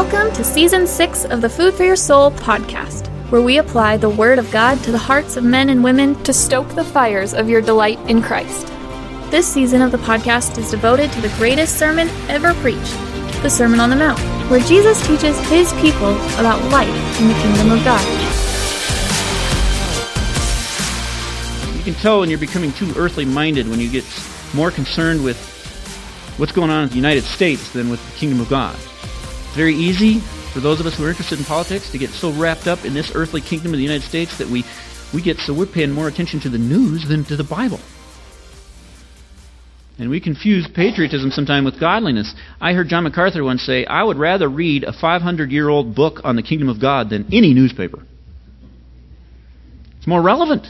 Welcome to Season 6 of the Food for Your Soul podcast, where we apply the Word of God to the hearts of men and women to stoke the fires of your delight in Christ. This season of the podcast is devoted to the greatest sermon ever preached, the Sermon on the Mount, where Jesus teaches his people about life in the kingdom of God. You can tell when you're becoming too earthly minded when you get more concerned with what's going on in the United States than with the kingdom of God. It's very easy for those of us who are interested in politics to get so wrapped up in this earthly kingdom of the United States that we're paying more attention to the news than to the Bible. And we confuse patriotism sometimes with godliness. I heard John MacArthur once say, I would rather read a 500-year-old book on the kingdom of God than any newspaper. It's more relevant.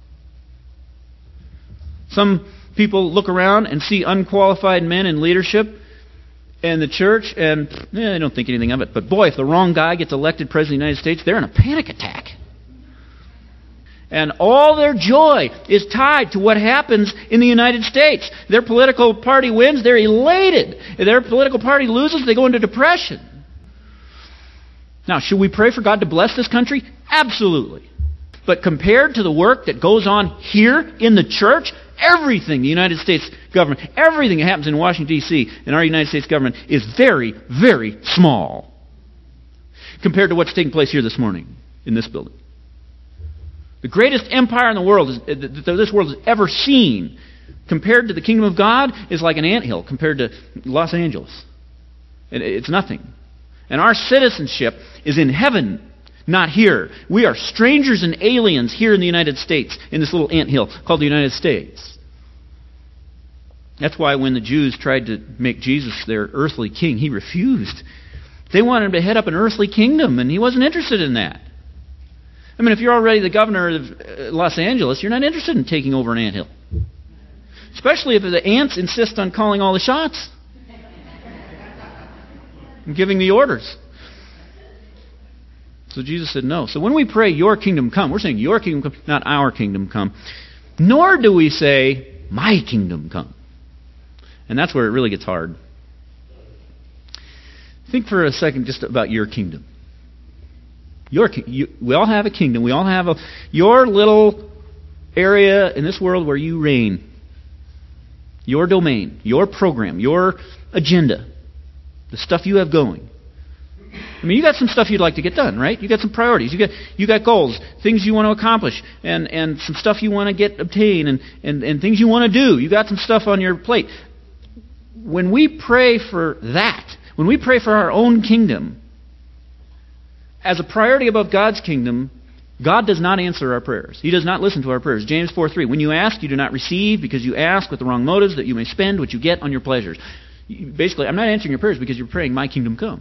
Some people look around and see unqualified men in leadership in the church, and they don't think anything of it. But boy, if the wrong guy gets elected President of the United States, they're in a panic attack. And all their joy is tied to what happens in the United States. Their political party wins, they're elated. If their political party loses, they go into depression. Now, should we pray for God to bless this country? Absolutely. But compared to the work that goes on here in the church, everything the United States government, everything that happens in Washington, D.C., in our United States government is very, very small compared to what's taking place here this morning in this building. The greatest empire in the world that this world has ever seen, compared to the kingdom of God, is like an anthill compared to Los Angeles. It's nothing. And our citizenship is in heaven, not here. We are strangers and aliens here in the United States, in this little anthill called the United States. That's why when the Jews tried to make Jesus their earthly king, he refused. They wanted him to head up an earthly kingdom, and he wasn't interested in that. I mean, if you're already the governor of Los Angeles, you're not interested in taking over an anthill. Especially if the ants insist on calling all the shots and giving the orders. So Jesus said no. So when we pray, your kingdom come, we're saying your kingdom come, not our kingdom come. Nor do we say, my kingdom come. And that's where it really gets hard. Think for a second just about your kingdom. We all have a kingdom. We all have your little area in this world where you reign. Your domain, your program, your agenda, the stuff you have going. I mean, you got some stuff you'd like to get done, right? You got some priorities. You got goals, things you want to accomplish, and some stuff you want to obtain, and things you want to do. You got some stuff on your plate. When we pray for that, when we pray for our own kingdom, as a priority above God's kingdom, God does not answer our prayers. He does not listen to our prayers. James 4:3, when you ask, you do not receive, because you ask with the wrong motives, that you may spend what you get on your pleasures. Basically, I'm not answering your prayers because you're praying, my kingdom come.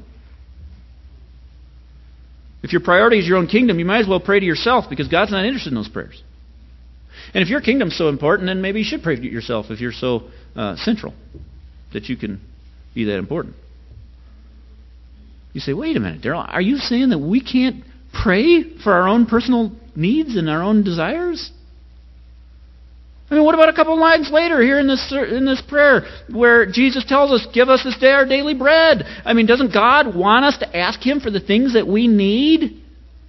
If your priority is your own kingdom, you might as well pray to yourself, because God's not interested in those prayers. And if your kingdom's so important, then maybe you should pray to yourself if you're so central that you can be that important. You say, wait a minute, Darrell, are you saying that we can't pray for our own personal needs and our own desires? I mean, what about a couple of lines later here in this prayer where Jesus tells us, give us this day our daily bread? I mean, doesn't God want us to ask Him for the things that we need?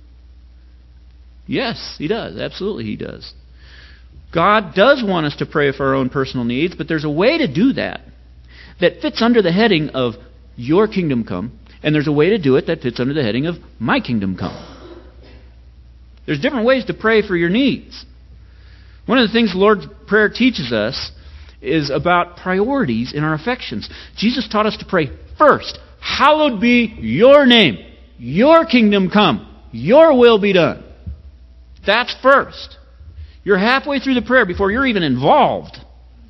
Yes, He does. Absolutely, He does. God does want us to pray for our own personal needs, but there's a way to do that fits under the heading of your kingdom come, and there's a way to do it that fits under the heading of my kingdom come. There's different ways to pray for your needs. One of the things the Lord's Prayer teaches us is about priorities in our affections. Jesus taught us to pray first, hallowed be your name, your kingdom come, your will be done. That's first. You're halfway through the prayer before you're even involved.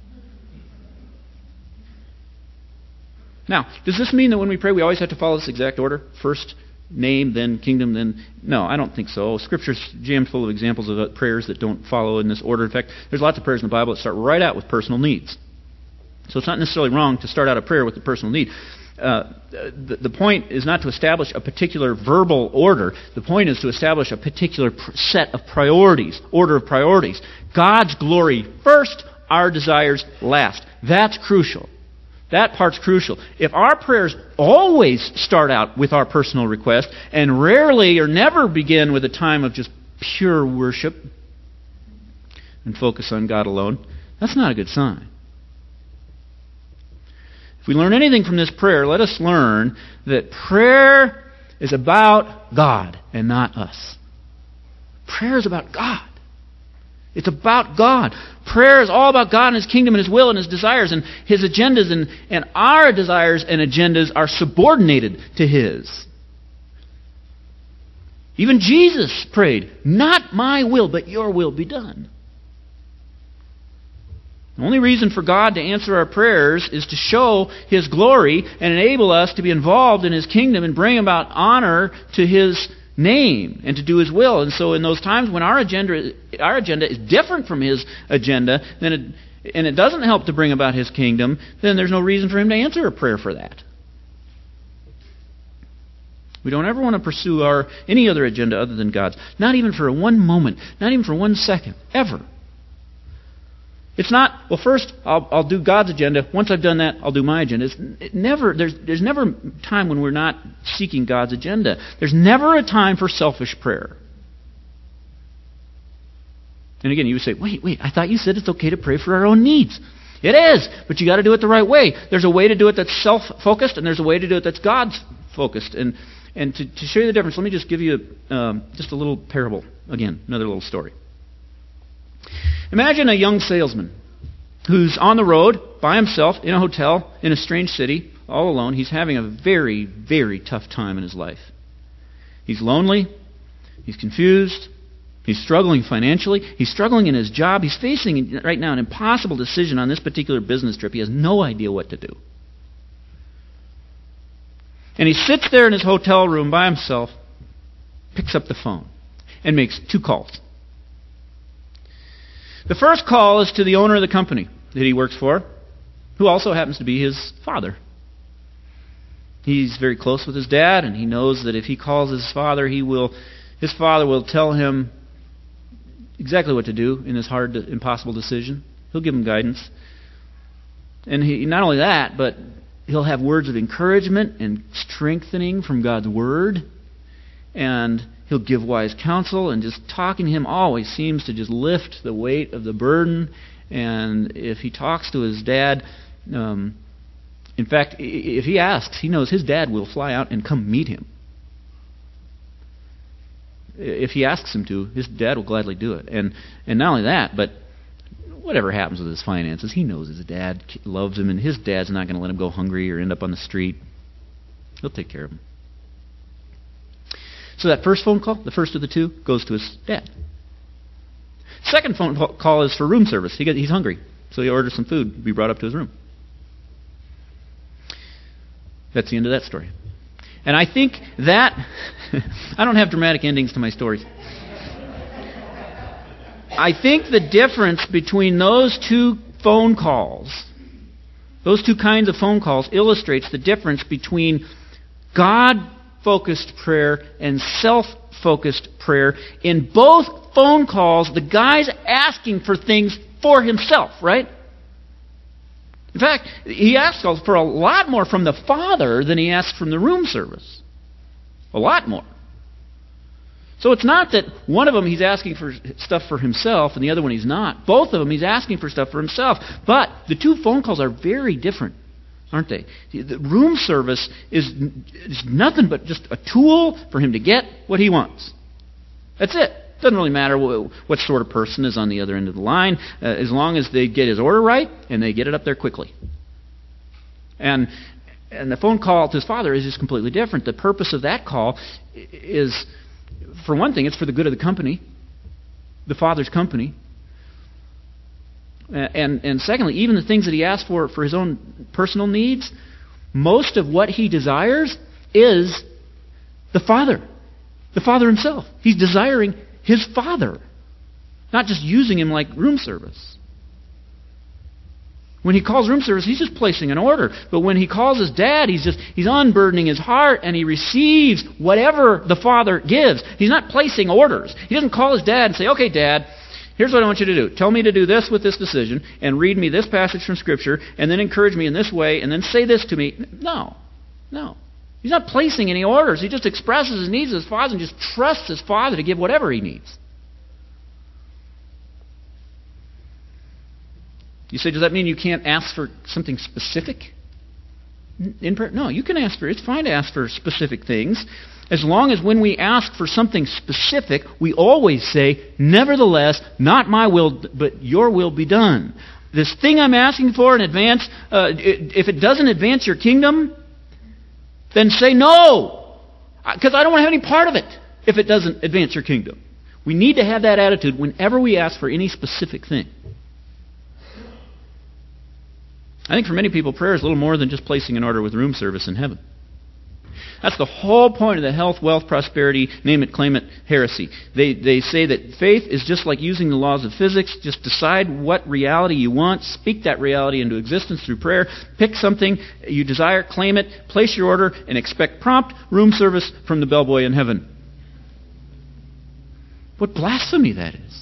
Now, does this mean that when we pray we always have to follow this exact order? First name, then kingdom, then... No, I don't think so. Scripture's jammed full of examples of prayers that don't follow in this order. In fact, there's lots of prayers in the Bible that start right out with personal needs. So it's not necessarily wrong to start out a prayer with a personal need. The point is not to establish a particular verbal order. The point is to establish a particular set of priorities, order of priorities. God's glory first, our desires last. That's crucial. That part's crucial. If our prayers always start out with our personal request and rarely or never begin with a time of just pure worship and focus on God alone, that's not a good sign. If we learn anything from this prayer, let us learn that prayer is about God and not us. Prayer is about God. It's about God. Prayer is all about God and His kingdom and His will and His desires and His agendas, and our desires and agendas are subordinated to His. Even Jesus prayed, "Not my will, but your will be done." The only reason for God to answer our prayers is to show His glory and enable us to be involved in His kingdom and bring about honor to His name and to do His will. And so in those times when our agenda is different from His agenda, and it doesn't help to bring about His kingdom, then there's no reason for Him to answer a prayer for that. We don't ever want to pursue any other agenda other than God's. Not even for one moment. Not even for 1 second. Ever. It's not, well, first I'll do God's agenda. Once I've done that, I'll do my agenda. There's never a time when we're not seeking God's agenda. There's never a time for selfish prayer. And again, you would say, wait, I thought you said it's okay to pray for our own needs. It is, but you got to do it the right way. There's a way to do it that's self-focused, and there's a way to do it that's God's-focused. And to show you the difference, let me just give you just a little parable. Again, another little story. Imagine a young salesman who's on the road by himself in a hotel in a strange city, all alone. He's having a very, very tough time in his life. He's lonely. He's confused. He's struggling financially. He's struggling in his job. He's facing right now an impossible decision on this particular business trip. He has no idea what to do. And he sits there in his hotel room by himself, picks up the phone, and makes 2 calls. The first call is to the owner of the company that he works for, who also happens to be his father. He's very close with his dad, and he knows that if he calls his father, his father will tell him exactly what to do in this hard, impossible decision. He'll give him guidance. And not only that, but he'll have words of encouragement and strengthening from God's Word, and he'll give wise counsel, and just talking to him always seems to just lift the weight of the burden. And if he talks to his dad, in fact, if he asks, he knows his dad will fly out and come meet him. If he asks him to, his dad will gladly do it. And not only that, but whatever happens with his finances, he knows his dad loves him, and his dad's not going to let him go hungry or end up on the street. He'll take care of him. So that first phone call, the first of the 2, goes to his dad. Second phone call is for room service. He's hungry, so he orders some food to be brought up to his room. That's the end of that story. And I think that... I don't have dramatic endings to my stories. I think the difference between those 2 phone calls, those 2 kinds of phone calls, illustrates the difference between God-focused prayer and self-focused prayer. In both phone calls, the guy's asking for things for himself, right? In fact, he asks for a lot more from the Father than he asks from the room service. A lot more. So it's not that one of them he's asking for stuff for himself and the other one he's not. Both of them he's asking for stuff for himself. But the 2 phone calls are very different, aren't they? The room service is nothing but just a tool for him to get what he wants. That's it. Doesn't really matter what sort of person is on the other end of the line, as long as they get his order right and they get it up there quickly. And the phone call to his father is just completely different. The purpose of that call is, for one thing, it's for the good of the company, the father's company. And secondly, even the things that he asks for his own personal needs, most of what he desires is the Father himself. He's desiring his Father, not just using him like room service. When he calls room service, he's just placing an order. But when he calls his dad, he's unburdening his heart, and he receives whatever the Father gives. He's not placing orders. He doesn't call his dad and say, "Okay, Dad, Here's what I want you to do. Tell me to do this with this decision, and read me this passage from Scripture, and then encourage me in this way, and then say this to me. No. He's not placing any orders. He just expresses his needs to his Father and just trusts his Father to give whatever he needs. You say, does that mean you can't ask for something specific in prayer? No, you can ask for it. It's fine to ask for specific things. As long as when we ask for something specific, we always say, nevertheless, not my will, but your will be done. This thing I'm asking for in advance, if it doesn't advance your kingdom, then say no. Because I don't want to have any part of it if it doesn't advance your kingdom. We need to have that attitude whenever we ask for any specific thing. I think for many people, prayer is a little more than just placing an order with room service in heaven. That's the whole point of the health, wealth, prosperity, name it, claim it, heresy. They say that faith is just like using the laws of physics. Just decide what reality you want, speak that reality into existence through prayer, pick something you desire, claim it, place your order, and expect prompt room service from the bellboy in heaven. What blasphemy that is.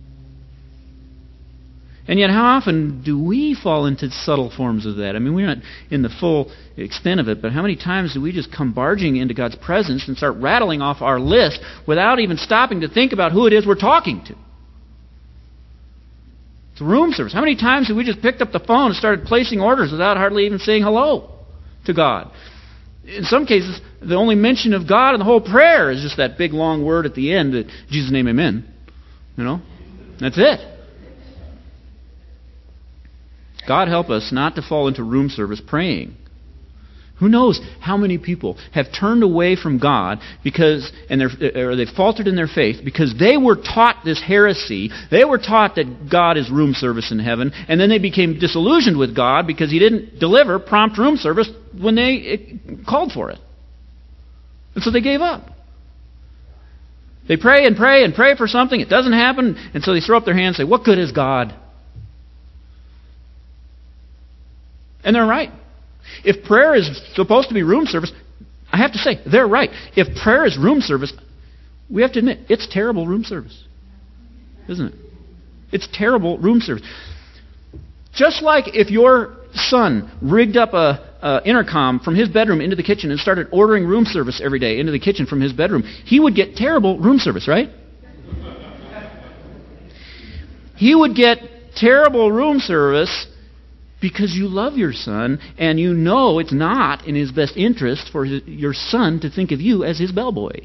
And yet, how often do we fall into subtle forms of that? I mean, we're not in the full extent of it, but how many times do we just come barging into God's presence and start rattling off our list without even stopping to think about who it is we're talking to? It's room service. How many times have we just picked up the phone and started placing orders without hardly even saying hello to God? In some cases, the only mention of God in the whole prayer is just that big long word at the end, that Jesus' name, amen. You know? That's it. God help us not to fall into room service praying. Who knows how many people have turned away from God because, or they've faltered in their faith because they were taught this heresy. They were taught that God is room service in heaven, and then they became disillusioned with God because He didn't deliver prompt room service when they called for it. And so they gave up. They pray and pray and pray for something. It doesn't happen, and so they throw up their hands and say, "What good is God?" And they're right. If prayer is supposed to be room service, I have to say, they're right. If prayer is room service, we have to admit, it's terrible room service. Isn't it? It's terrible room service. Just like if your son rigged up a intercom from his bedroom into the kitchen and started ordering room service every day into the kitchen from his bedroom, he would get terrible room service, right? He would get terrible room service because you love your son, and you know it's not in his best interest for your son to think of you as his bellboy.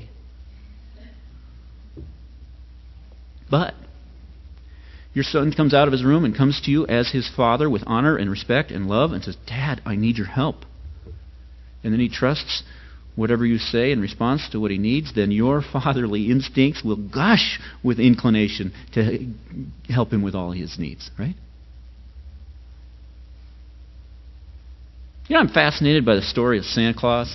But your son comes out of his room and comes to you as his father with honor and respect and love and says, "Dad, I need your help." And then he trusts whatever you say in response to what he needs. Then your fatherly instincts will gush with inclination to help him with all his needs, right? You know, I'm fascinated by the story of Santa Claus.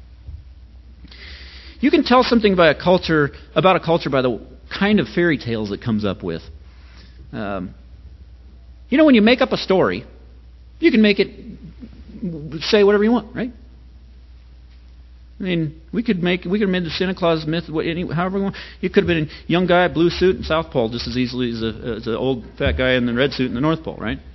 You can tell something about a culture by the kind of fairy tales it comes up with. When you make up a story, you can make it say whatever you want, right? I mean, we could have made the Santa Claus myth however we want. You could have been a young guy, blue suit, in South Pole just as easily as an old fat guy in the red suit in the North Pole, right?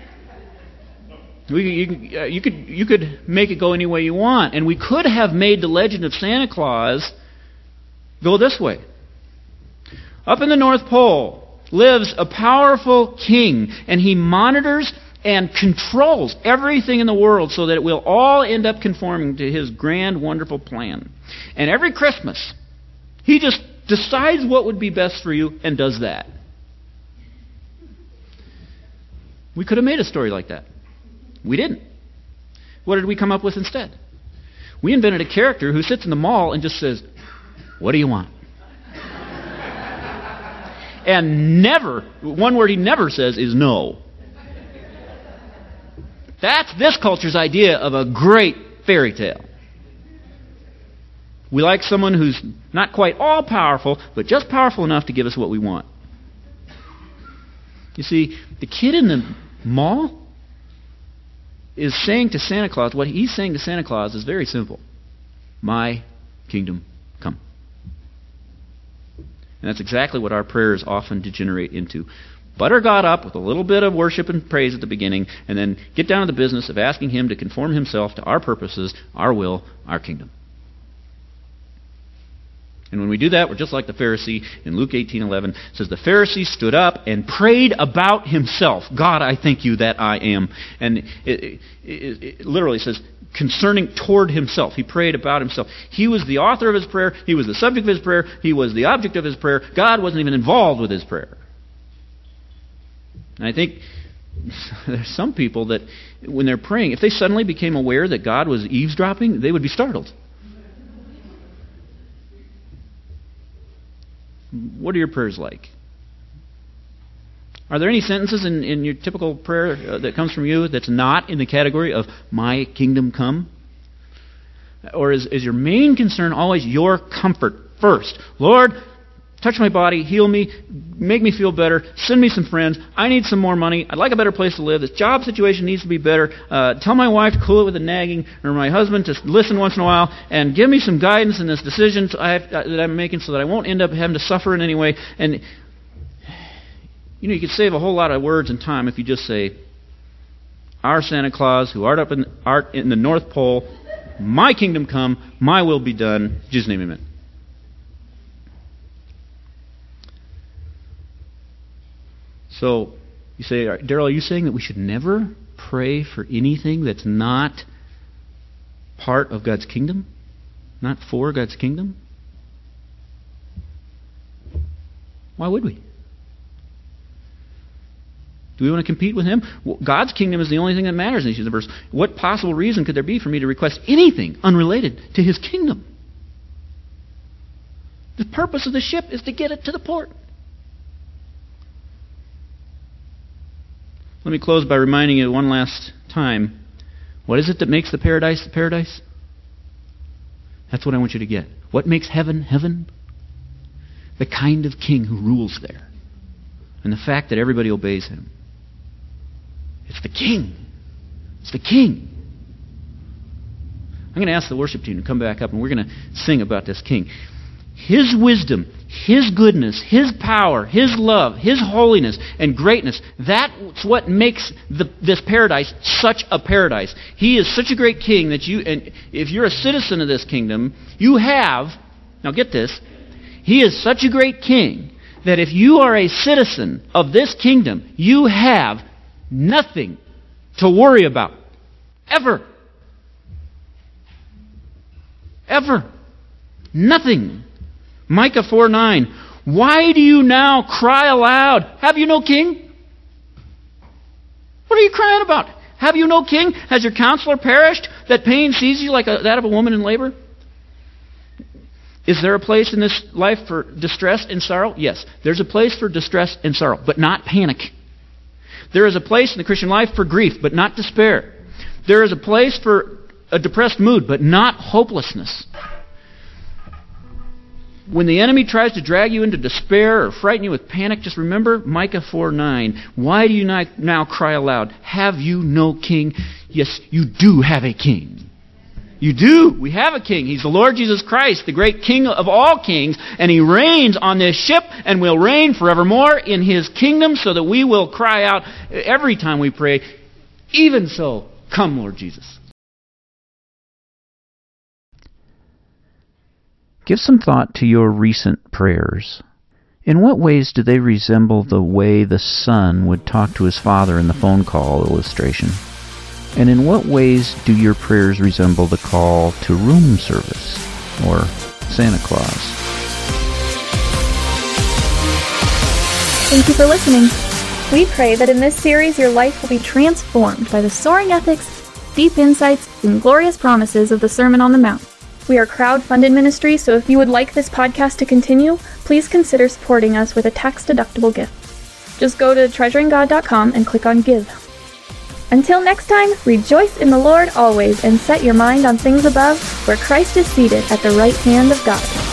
You could make it go any way you want. And we could have made the legend of Santa Claus go this way. Up in the North Pole lives a powerful king, and he monitors and controls everything in the world so that it will all end up conforming to his grand, wonderful plan. And every Christmas, he just decides what would be best for you and does that. We could have made a story like that. We didn't. What did we come up with instead? We invented a character who sits in the mall and just says, "What do you want?" And one word he never says is no. That's this culture's idea of a great fairy tale. We like someone who's not quite all powerful, but just powerful enough to give us what we want. You see, the kid in the mall is saying to Santa Claus, what he's saying to Santa Claus is very simple. My kingdom come. And that's exactly what our prayers often degenerate into. Butter God up with a little bit of worship and praise at the beginning, and then get down to the business of asking Him to conform Himself to our purposes, our will, our kingdom. And when we do that, we're just like the Pharisee in Luke 18:11. It says, the Pharisee stood up and prayed about himself. God, I thank you that I am. And it literally says, concerning toward himself. He prayed about himself. He was the author of his prayer. He was the subject of his prayer. He was the object of his prayer. God wasn't even involved with his prayer. And I think there's some people that when they're praying, if they suddenly became aware that God was eavesdropping, they would be startled. What are your prayers like? Are there any sentences in your typical prayer that comes from you that's not in the category of my kingdom come? Or is your main concern always your comfort first? Lord, touch my body, heal me, make me feel better, send me some friends, I need some more money, I'd like a better place to live, this job situation needs to be better, tell my wife to cool it with the nagging, or my husband to listen once in a while, and give me some guidance in this decision that I'm making so that I won't end up having to suffer in any way. And you could save a whole lot of words and time if you just say, our Santa Claus, who art in the North Pole, my kingdom come, my will be done, in Jesus' name, amen. So, you say, Daryl, are you saying that we should never pray for anything that's not part of God's kingdom? Not for God's kingdom? Why would we? Do we want to compete with Him? Well, God's kingdom is the only thing that matters in this universe. What possible reason could there be for me to request anything unrelated to His kingdom? The purpose of the ship is to get it to the port. Let me close by reminding you one last time. What is it that makes the paradise the paradise? That's what I want you to get. What makes heaven heaven? The kind of king who rules there. And the fact that everybody obeys him. It's the king. It's the king. I'm going to ask the worship team to come back up and we're going to sing about this king. His wisdom, His goodness, His power, His love, His holiness and greatness, that's what makes this paradise such a paradise. He is such a great king that and if you're a citizen of this kingdom, you have, now get this, He is such a great king that if you are a citizen of this kingdom, you have nothing to worry about. Ever. Ever. Nothing. Micah 4:9. Why do you now cry aloud? Have you no king? What are you crying about? Have you no king? Has your counselor perished? That pain seizes you like that of a woman in labor? Is there a place in this life for distress and sorrow? Yes. There's a place for distress and sorrow, but not panic. There is a place in the Christian life for grief, but not despair. There is a place for a depressed mood, but not hopelessness. When the enemy tries to drag you into despair or frighten you with panic, just remember Micah 4:9. Why do you now cry aloud? Have you no king? Yes, you do have a king. You do. We have a king. He's the Lord Jesus Christ, the great King of all kings, and He reigns on this ship and will reign forevermore in His kingdom so that we will cry out every time we pray, even so, come Lord Jesus. Give some thought to your recent prayers. In what ways do they resemble the way the son would talk to his father in the phone call illustration? And in what ways do your prayers resemble the call to room service or Santa Claus? Thank you for listening. We pray that in this series your life will be transformed by the soaring ethics, deep insights, and glorious promises of the Sermon on the Mount. We are a crowd-funded ministry, so if you would like this podcast to continue, please consider supporting us with a tax-deductible gift. Just go to treasuringgod.com and click on Give. Until next time, rejoice in the Lord always and set your mind on things above, where Christ is seated at the right hand of God.